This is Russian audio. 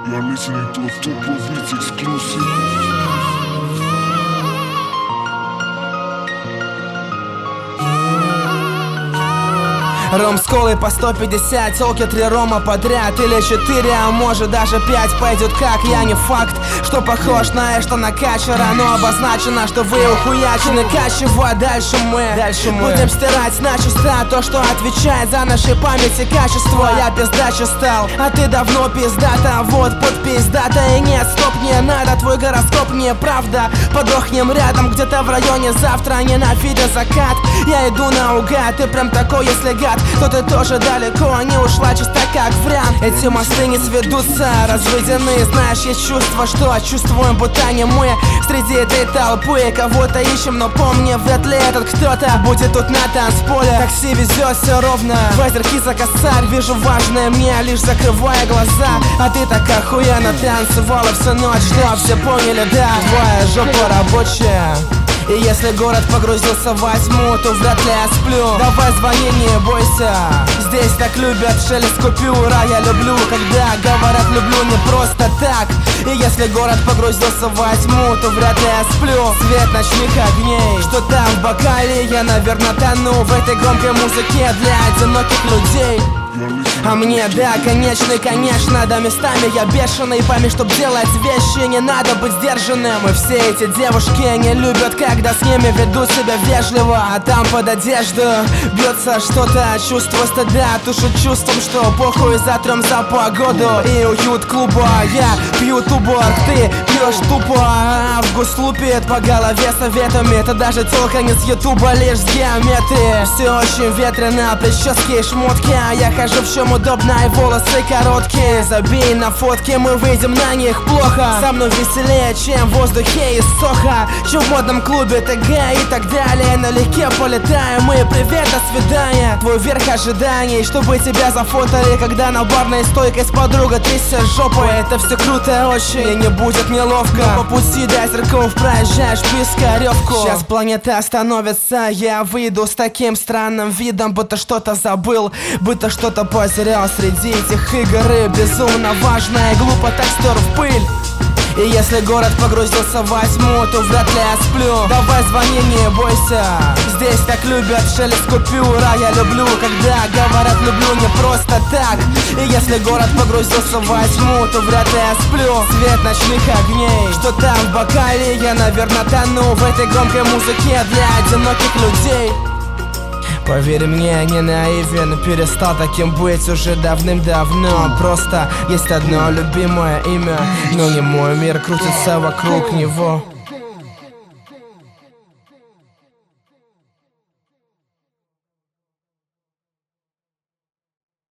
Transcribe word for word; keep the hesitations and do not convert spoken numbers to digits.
You're listening to a Tuplo Beats exclusive. Ром с колой по сто пятьдесят, телки три рома подряд. Или четыре, а может даже пять. Пойдет как, я не факт, что похож на что на качера. Но обозначено, что вы ухуячены качево. Дальше мы, дальше мы будем стирать начисто то, что отвечает за нашей памяти качество. Я пиздача стал, а ты давно пиздата. Вот подпись, дата и нет, стоп, не надо. Твой гороскоп не правда. Подохнем рядом, где-то в районе завтра. Ненавидя закат, я иду наугад. Ты прям такой, если гад, то ты тоже далеко, не ушла чисто как вариант. Эти мосты не сведутся, разведены. Знаешь, есть чувство, что чувствуем, будто не мы среди этой толпы. Кого-то ищем, но помни, вряд ли этот кто-то будет тут на танцполе. Такси везет все ровно, в озерки за косарь. Вижу важное мне, лишь закрывая глаза. А ты так охуенно танцевала всю ночь, что все поняли, да. Твоя жопа рабочая. И если город погрузился во тьму, то вряд ли я сплю. Давай звони, не бойся. Здесь так любят шелест купюра. Я люблю, когда говорят люблю не просто так. И если город погрузился во тьму, то вряд ли я сплю. Свет ночных огней, что там в бокале, я, наверное, тону в этой громкой музыке для одиноких людей. А мне, да, конечный, конечно, да, местами я бешеный. Пойми, чтоб делать вещи, не надо быть сдержанным. И все эти девушки не любят, когда с ними ведут себя вежливо. А там под одежду бьется что-то, чувство стыда. Тушит чувством, что похуй затрем за погоду и уют клуба. Я пью туборг, ты пьешь тупо. Август лупит по голове советами. Ты даже тёлка не с ютуба, лишь с геометрии. Все очень ветрено, прически и шмотки. А я хожу в чем удобно, и волосы короткие. Забей на фотки, мы выйдем на них плохо. Со мной веселее, чем в воздухе из Соха. Чем в модном клубе ТГ и так далее. Налегке полетаем мы, привет, до свидания. Твой верх ожиданий, чтобы тебя зафотали, когда на барной стойке с подругой трясешь жопой. Это все круто очень, и не будет неловко. Но по пути до зерков проезжаешь Пискаревку. Сейчас планета остановится, я выйду с таким странным видом, будто что-то забыл, будто что-то потерял среди этих игр. И безумно важно и глупо так стер в пыль. И если город погрузился во тьму, то вряд ли я сплю. Давай звони, не бойся. Здесь так любят шелест купюра. Я люблю, когда говорят люблю не просто так. И если город погрузился во тьму, то вряд ли я сплю. Свет ночных огней, что там в бокале, я, наверное, тону в этой громкой музыке для одиноких людей. Поверь мне, не наивен, перестал таким быть уже давным-давно. Просто есть одно любимое имя, но не мой мир крутится вокруг него.